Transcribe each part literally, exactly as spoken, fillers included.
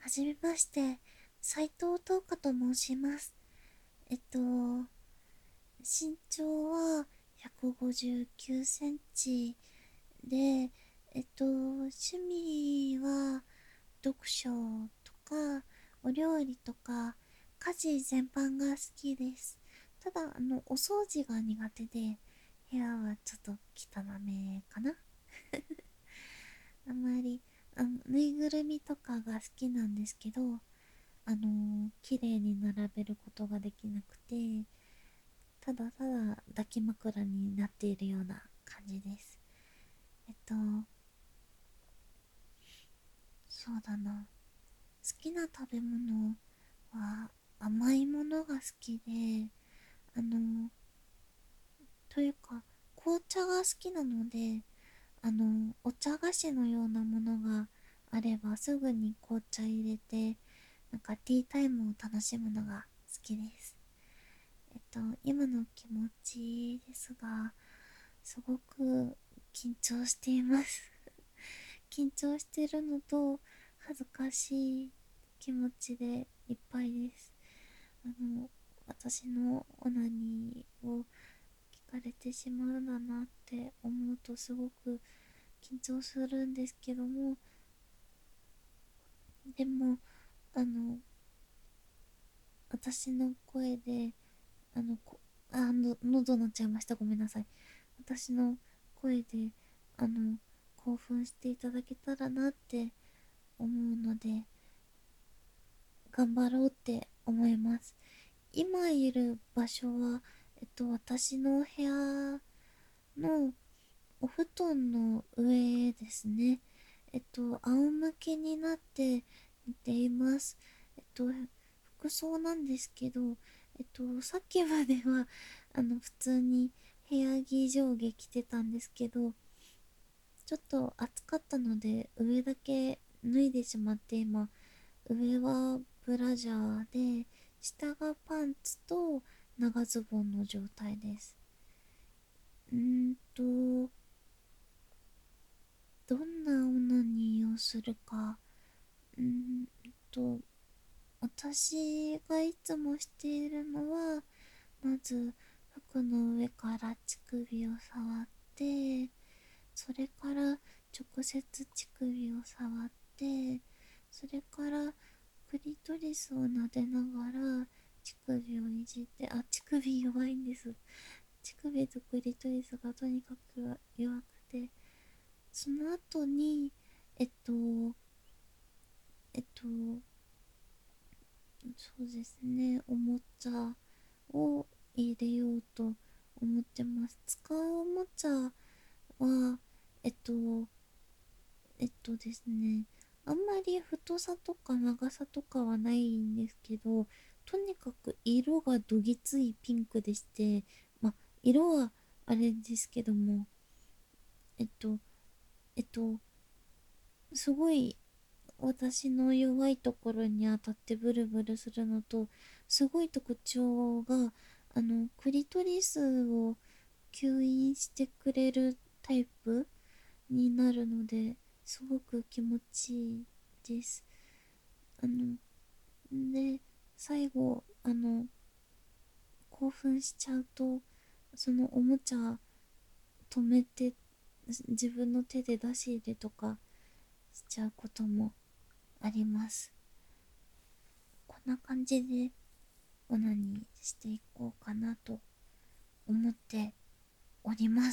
はじめまして、斉藤東花と申します。えっと、身長はひゃくごじゅうきゅうセンチで、えっと、趣味は読書とか、お料理とか、家事全般が好きです。ただ、あの、お掃除が苦手で、部屋はちょっと汚めかな。あんまり、あの、ぬいぐるみとかが好きなんですけど、あのー、綺麗に並べることができなくて、ただただ抱き枕になっているような感じです。えっと、そうだな。好きな食べ物は甘いものが好きで、あの、というか、紅茶が好きなので、あの、お茶菓子のようなものがあればすぐに紅茶入れて、なんかティータイムを楽しむのが好きです。えっと、今の気持ちですが、すごく緊張しています。緊張してるのと、恥ずかしい気持ちでいっぱいです。あの、私のオナニーを聞かれてしまうんだなって思うとすごく緊張するんですけども、でも、あの、私の声で、あの、こあの、喉鳴っちゃいました。ごめんなさい。私の声で、あの、興奮していただけたらなって思うので、頑張ろうって思います。今いる場所は、えっと、私の部屋のお布団の上ですね。えっと、仰向けになって寝ています。えっと、服装なんですけど、えっと、さっきまでは、あの、普通に部屋着上下着てたんですけど、ちょっと暑かったので、上だけ脱いでしまって今、上はブラジャーで、下がパンツと長ズボンの状態です。うーんと、どんなオナニーをするか。うーんと、私がいつもしているのは、まず服の上から乳首を触って、それから直接乳首を触って、それからクリトリスを撫でながら乳首をいじって、あ、乳首弱いんです。乳首とクリトリスがとにかく弱くて、その後に、えっと、えっと、そうですね、おもちゃを入れようと思ってます。使うおもちゃは、えっと、えっとですね、あんまり太さとか長さとかはないんですけど、とにかく色がどぎついピンクでして、まあ、色はあれですけども、えっと、えっと、すごい私の弱いところに当たってブルブルするのと、すごい特徴が、あの、クリトリスを吸引してくれるタイプになるので、すごく気持ちいいです。あの、で、最後、あの、興奮しちゃうと、そのおもちゃ止めて、自分の手で出し入れとかしちゃうこともあります。こんな感じでオナニーしていこうかなと思っております。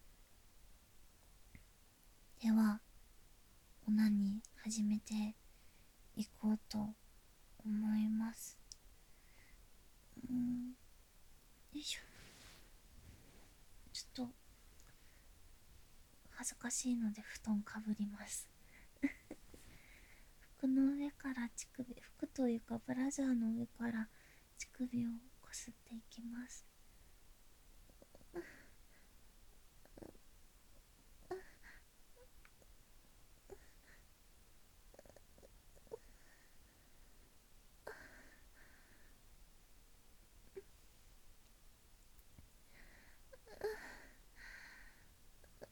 では、オナニー始めていこうと思います。うーん、よいしょ。ちょっと恥ずかしいので布団かぶります。服の上から乳首、服というかブラジャーの上から乳首をこすっていきます。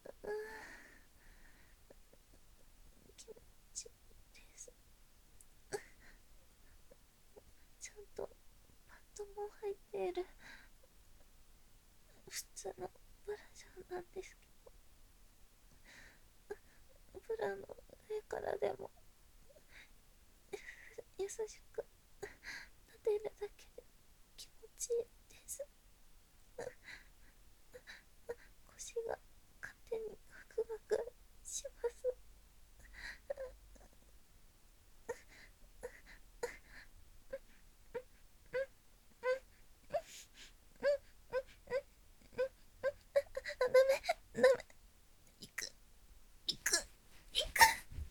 気持ちいいです。 いる普通のブラジャーなんですけど、ブラの上からでも優しく撫でるだけで気持ちいいです。腰が勝手にガクガクします。ダメダメ、行く行く行く。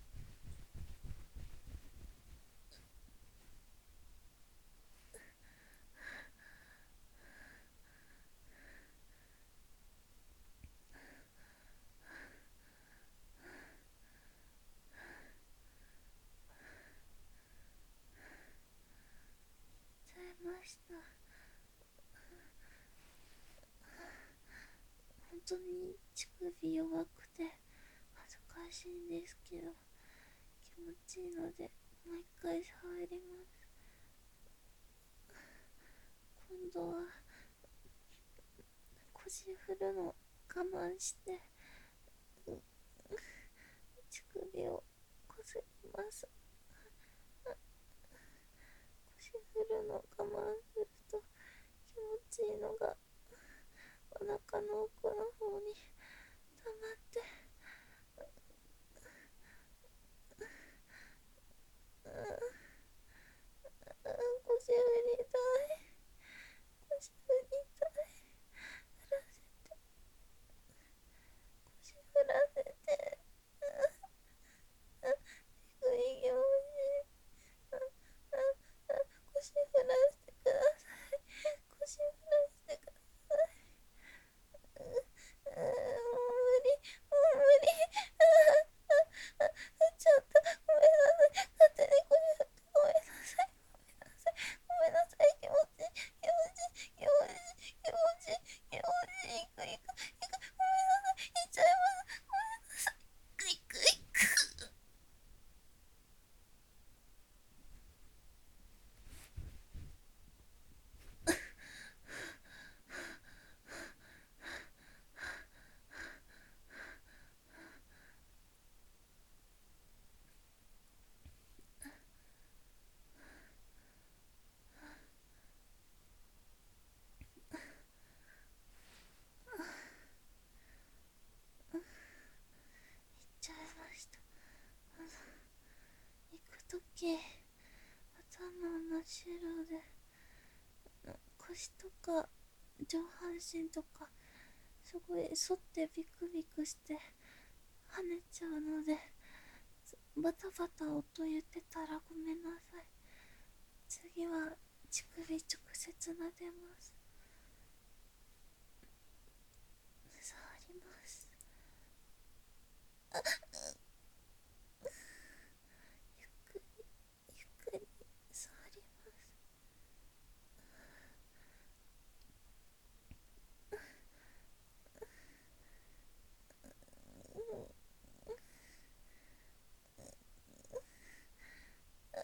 ちゃいました。本当に乳首弱くて恥ずかしいんですけど、気持ちいいのでもう一回触ります。今度は腰振るの我慢して乳首をこすります。腰振るの我慢すると気持ちいいのがお腹の奥の方に溜まって、うん、腰振りたい、腰振りたい、振らせて、腰振らせて、うん、低い気持ち、うん、腰振らせてください、腰振らせてください、うん、うん、もう無理、もう無理、ああ、あ、ちょっとごめんなさい、勝手に腰振ってごめんなさい、ごめんなさい、ごめんなさい、気持ちいい、気持ちいい、気持ちいい、気持ちいい、気持ちいい、いくいくいく、ごめんなさい、いっちゃいます、ごめんなさい、いくいくいく。行っちゃいました。行くとき頭真っ白で、腰とか上半身とかすごい反ってビクビクして跳ねちゃうので、バタバタ音言ってたらごめんなさい。次は乳首直接撫でます。触ります。ゆっくりゆっくり触ります。うん、あ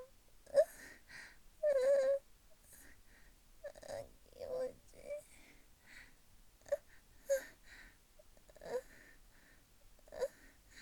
あ、気持ちいい。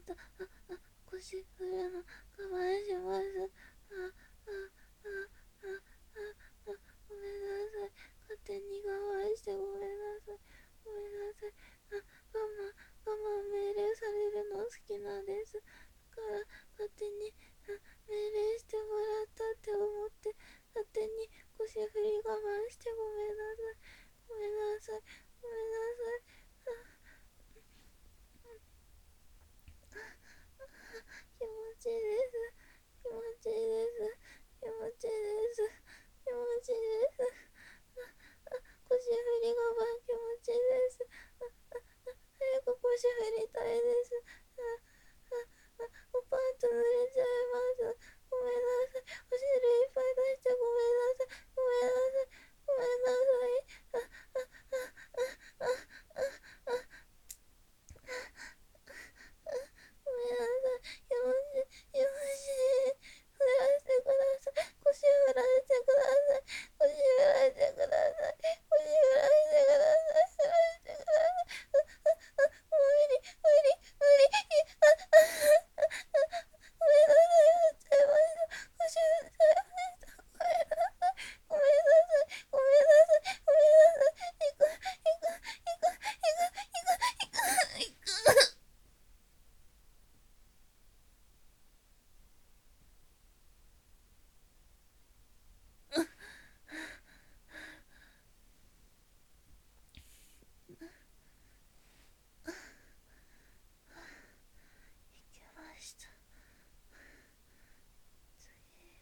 た。あ、あ、腰振るの我慢します。あ、あ、あ、あ、あ、あ、ごめんなさい。勝手に我慢してごめんなさい。ごめんなさい。あ、我慢、我慢命令されるの好きなんです。だから勝手にあ命令してもらったって思って勝手に腰振り我慢してごめんなさい。ごめんなさい。ごめんなさい。気持ちいいです。気持ちいいです。気持ちいいです。気持ちいいです。腰振り我慢気持ちいいです。早く腰振りたいです。あああパンツ濡れちゃいます。ごめんなさい。お汁いっぱい出してごめんなさい。ごめんなさい。ごめんなさい。あああああああごめんなさい。気持ちいい。気持ちいい。振らせてください。腰振らせてください。腰振らせてください。腰振らせてください。振らせてください。無理、無理、無理。あ、あ、あ、ごめんなさい。振っちゃいました。腰振っちゃいました。ごめんなさい。ごめんなさい。ごめんなさい。ごめんなさい。いく、いく、いく、いく、いく、いく、いく。いけました。次、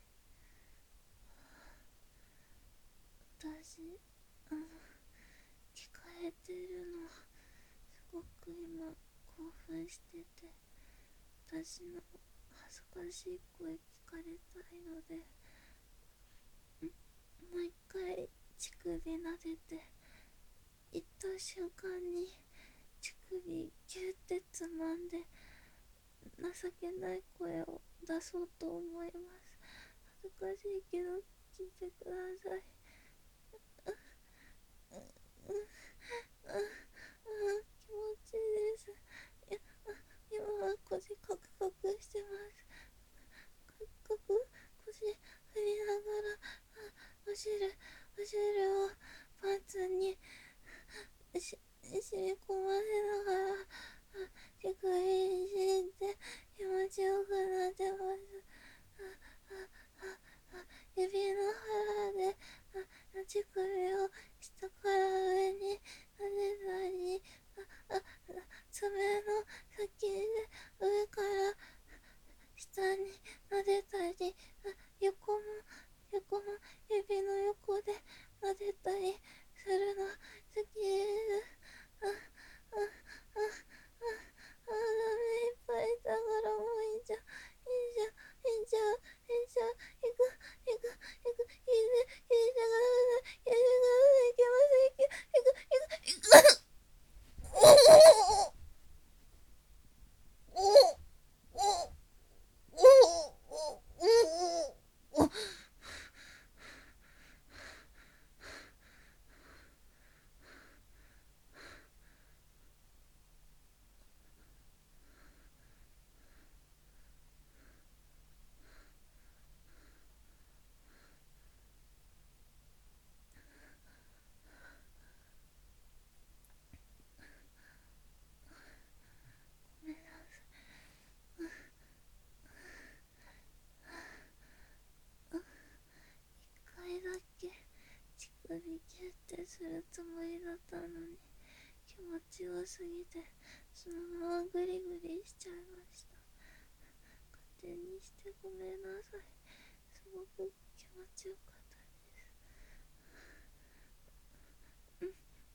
私、あの、聞かれてるの、すごく今、興奮してて、私の恥ずかしい声聞かれたいので、もう一回乳首撫でて、行った瞬間に乳首ギュってつまんで、情けない声を出そうと思います。恥ずかしいけど聞いてください。うん、うん、うん、気持ちいいです。いや、今は腰カクカクしてます。カクカク腰振りながら、あ、お汁お汁をパンツにし染み込ませながら、あ、乳首に敷いて気持ちよくなってます。あ、あ、あ、あ、指の腹であ乳首を下から上に撫でたり、あ、あ、爪の先で上から下に撫でたり、あ、横も横も指の横で撫でたりするの好きです。あ、あ、あ、あ、あ、ダメいっぱいだからもういいじゃん、いいじゃん、いいじゃん、いいじゃん、いく、いく、いく、いいね、いいじゃん、いいじゃん、いけます、いけ、いく、いく、いく、おおおおおおおお。一回だけ乳首ギュッてするつもりだったのに気持ちよすぎてそのままグリグリしちゃいました。勝手にしてごめんなさい。すごく気持ちよかったです。うん、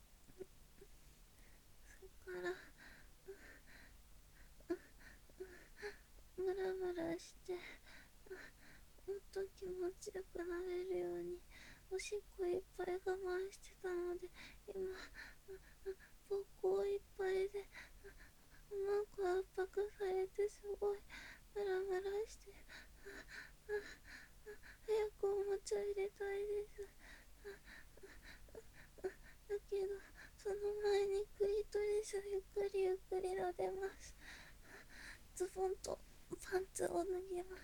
それからムラムラしてもっと気持ちよくなれるようにおしっこいっぱい我慢してたので今膀胱いっぱいでうまく圧迫されてすごいムラムラして早くおもちゃ入れたいです。だけどその前にクリトリスゆっくりゆっくり撫でます。 ズボンとパンツを脱ぎます。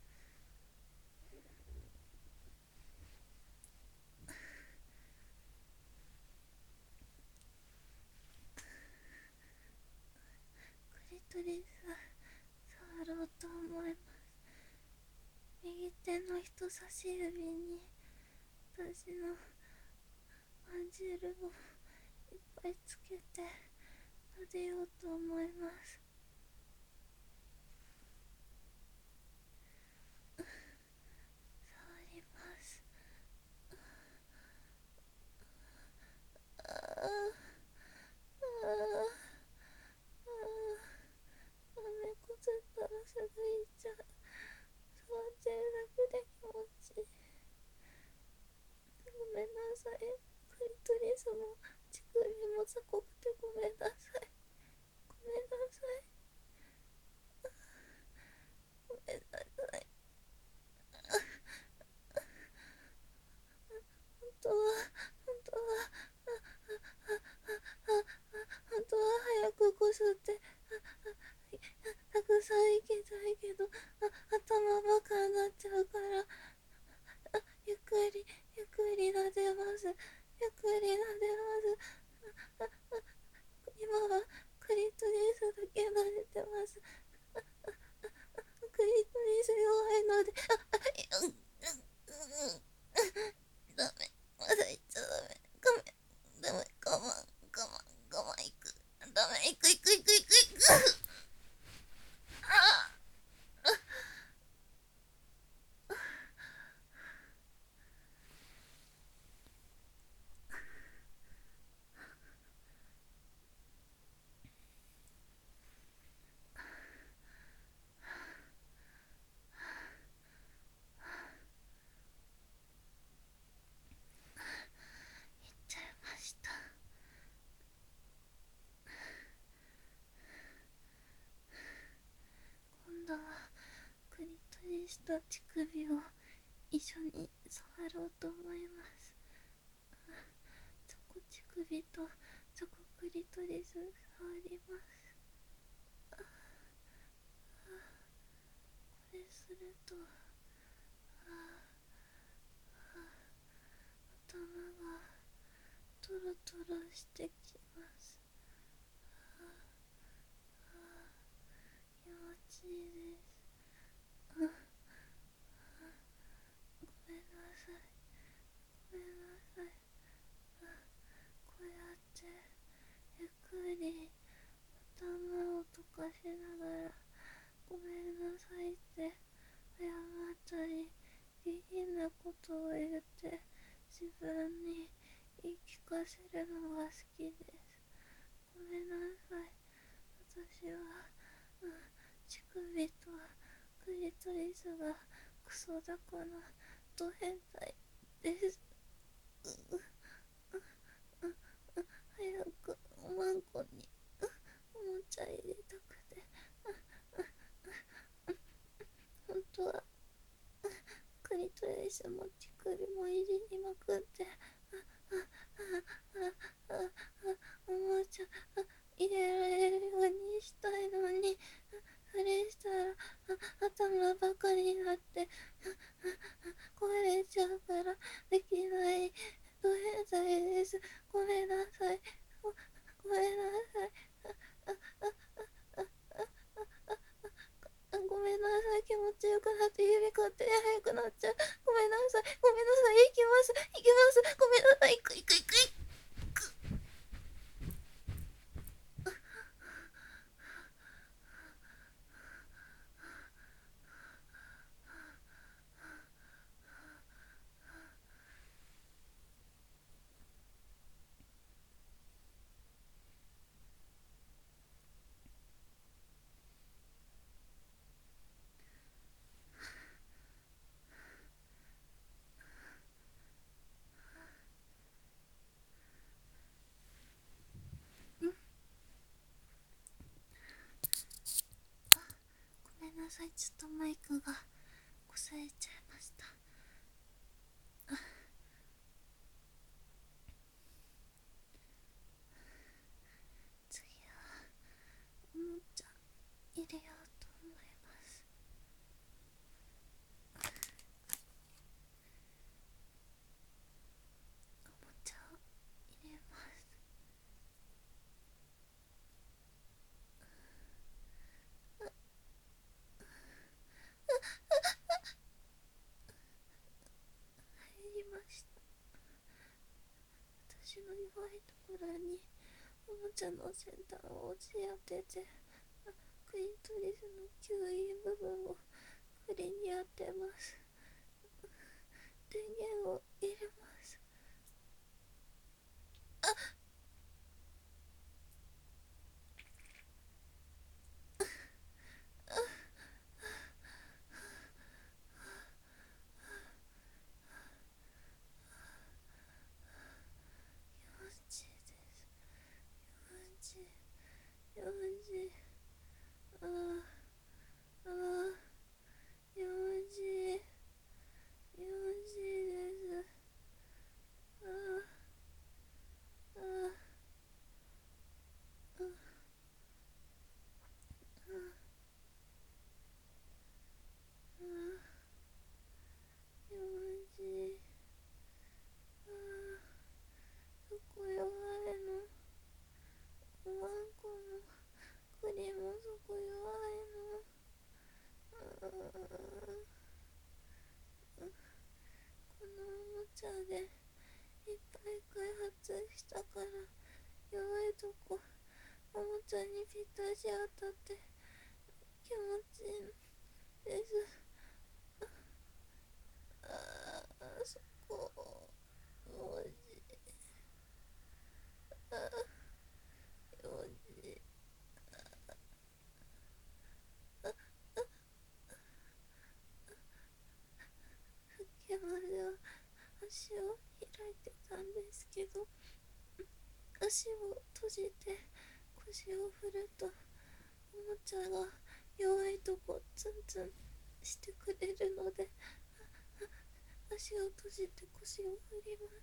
クリトリス触ろうと思います。右手の人差し指に私のマンジェルをいっぱいつけて撫でようと思います。触ります。あああああめこずったらすぐいっちゃう。触ってるだけで気持ちいい。ごめんなさい。クリトリスも乳首も雑魚くてごめんなさい。ごめんなさい。ごめんなさい。本当は本当は本当は早くこすってたくさん行きたいけど、あ頭バカになっちゃうから、あゆっくりゆっくり撫でます。ゆっくり撫でます。ああ今はクリトリスだけ撫でてます。ああクリトリス弱いので、ああうんうんうんダメ、まだ言っちゃダメ、ごめん、ダメ、我慢我慢我慢いく、ダメ、いくいくいくいくいくあ言っちゃいました。今度はクリトリスと乳首を一緒に触ろうと思います。チョコ乳首とチョコクリトリス触ります。ああこれするとああ頭がトロトロしてきます。ああ気持ちいいです。あごめんなさい。ごめんなさい。あこうやってゆっくり頭を溶かしながらごめんなさいって謝ったり下品なことを言って自分に言い聞かせるのが好きです。ごめんなさい。私は、うん、乳首とクリトリスがクソだからド変態です。うううう早くおまんこにおもちゃ入れたくて、本当はクリトリスも乳首もいじりまくって、ああああおもちゃ入れられるようにしたいのに、それしたら頭ばかりになって壊れちゃうからできないド変態です。ごめんなさい。ごごめんなさい。ああああああごめんなさい。気持ちよくなって指勝手に速くなっちゃう。ごめんなさい。ごめんなさい。行きます。行きます。ごめんなさい。行く行く行く行く。ごめんなさい。ちょっとマイクがこされちゃいました。次はおもちゃ入れよういところにおもちゃの先端を押し当てて、クリトリスの吸引部分をクリに当てます。電源を入れます。よんじです。よんじよんじ、ああああ、よんじよんじです。ああああああよんじ、ああそこ弱いの。ワンコもクリもそこ弱いの。ああこのおもちゃでいっぱい開発したから弱いとこおもちゃにぴったし当たって気持ちいいです。ああそこよじ、あよじ、今までは足を開いてたんですけど、足を閉じて腰を振るとおもちゃが弱いとこツンツンしてくれるので、足を閉じて腰を振ります。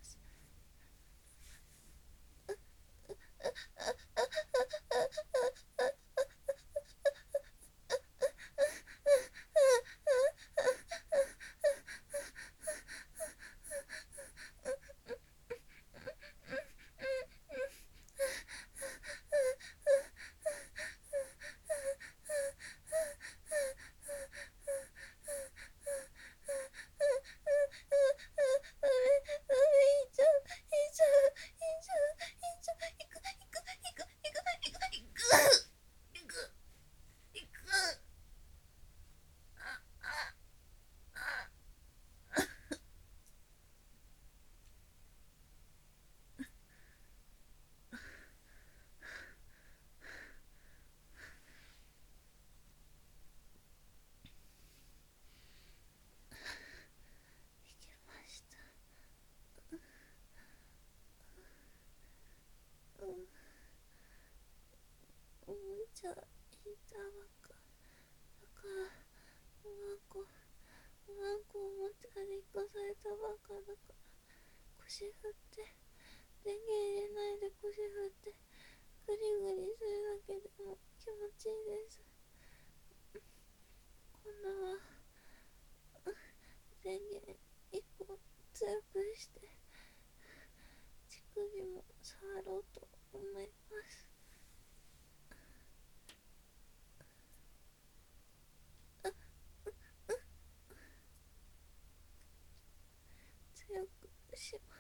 いけました。うん、おもちゃいたばっかだからワンコワンコおもちゃで生かされたばっかだから腰振って電源入れないで腰振ってグリグリするだけでも気持ちいいです。今度は電源いっこ強くして乳首も触ろうと思います。強くします。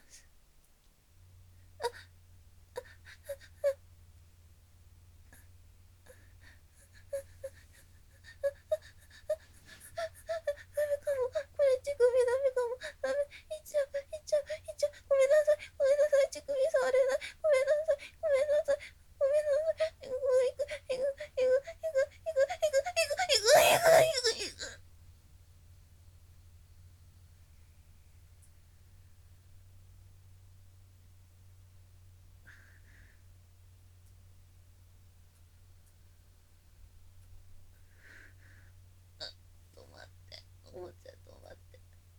ダメかも、これ乳首ダメかも、ダメ、いっちゃういっちゃういっちゃう、ごめんなさいごめんなさい、乳首触れない、ごめんなさいごめんなさいごめんなさい、いくいくいくいくいくいくいくいくいくいくいくいくいくいく。止まって、おもちゃ止まって。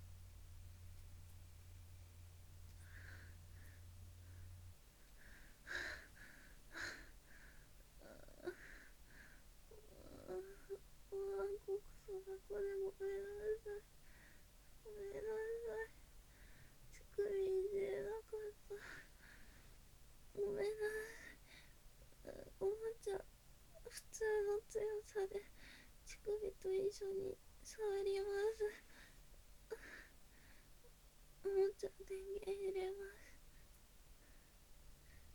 ワンコクソだこれ、ごめんなさいごめんなさい、乳首いじれなかった、ごめんなさい。おもちゃ普通の強さで乳首と一緒に触ります。おもちゃ電源入れます。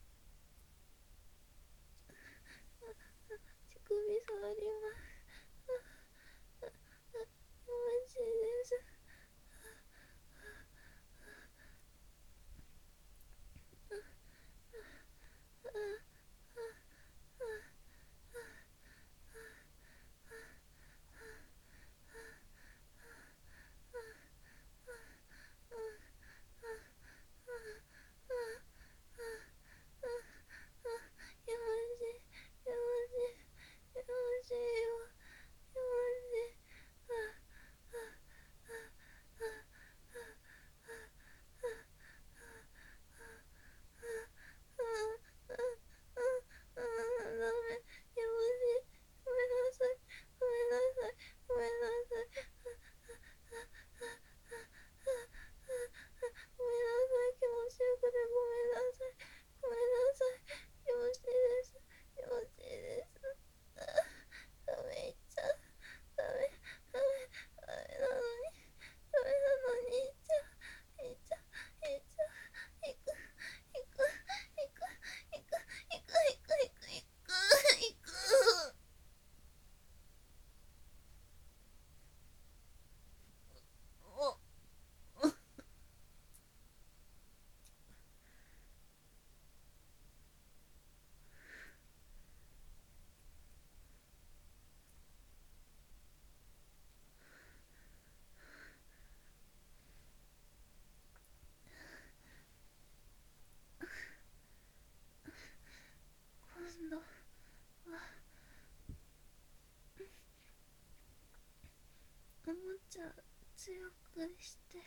ちゃ強くして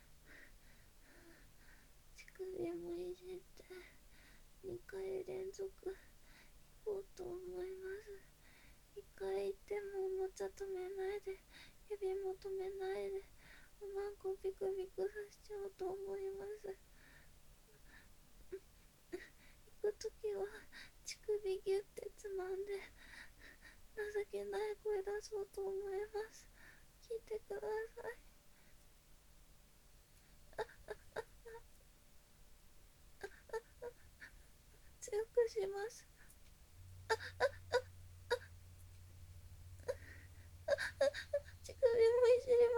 乳首もいじってにかい連続行こうと思います。いっかい行ってもおもちゃ止めないで、指も止めないで、おまんこビクビクさせちゃおうと思います。行くときは乳首ギュってつまんで情けない声出そうと思います。聞いてください。強くします。乳首もいじります。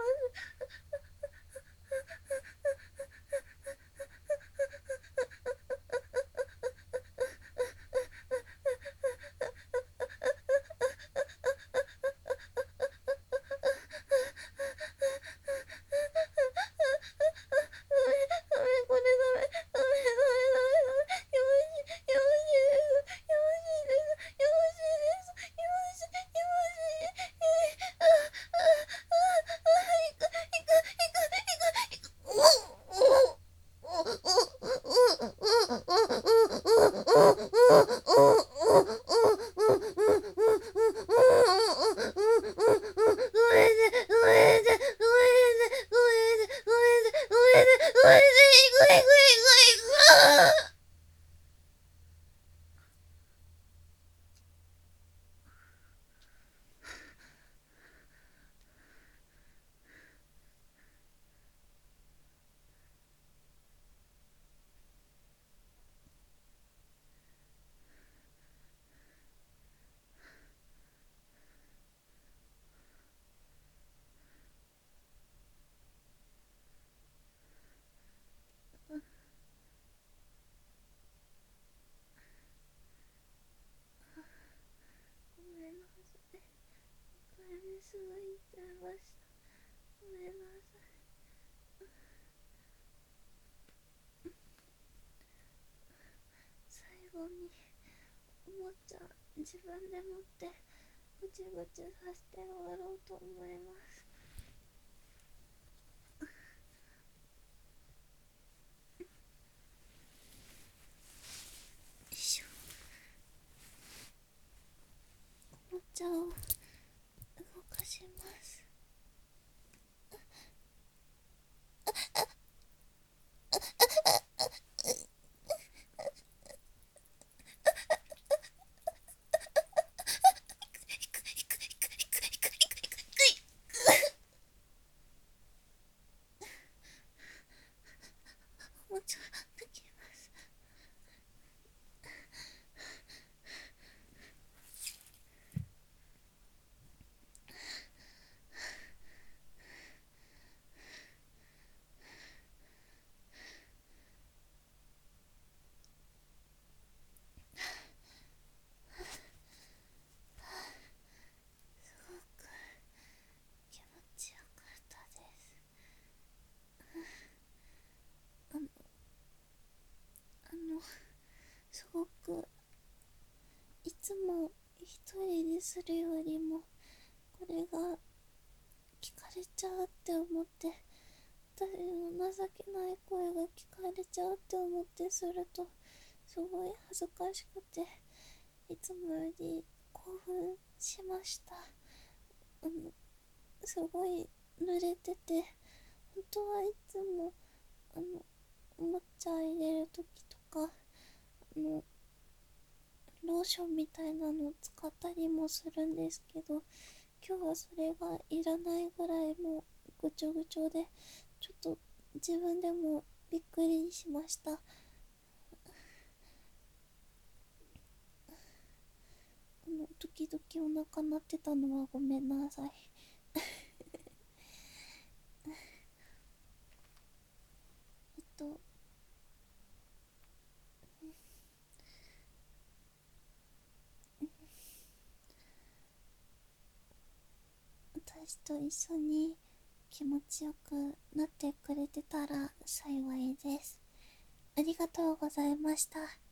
ごめんなさい。にかいめすぐ行っちゃいました。ごめんなさい。最後におもちゃ自分で持ってぐちぐちさせて終わろうと思います。よいしょ。おもちゃを動かします。おもちゃ抜きます。すごく気持ちよかったです。あのあのすごくいつも一人でするよりもこれが聞かれちゃうって思って、私の情けない声が聞かれちゃうって思ってするとすごい恥ずかしくて、いつもより興奮しました。あのすごい濡れてて、本当はいつもあのおもちゃ入れるときとかあのローションみたいなのを使ったりもするんですけど、今日はそれがいらないぐらいもうぐちょぐちょで、ちょっと自分でもびっくりしました。あの時々お腹鳴ってたのはごめんなさい。えっと私と一緒に気持ちよくなってくれてたら幸いです。ありがとうございました。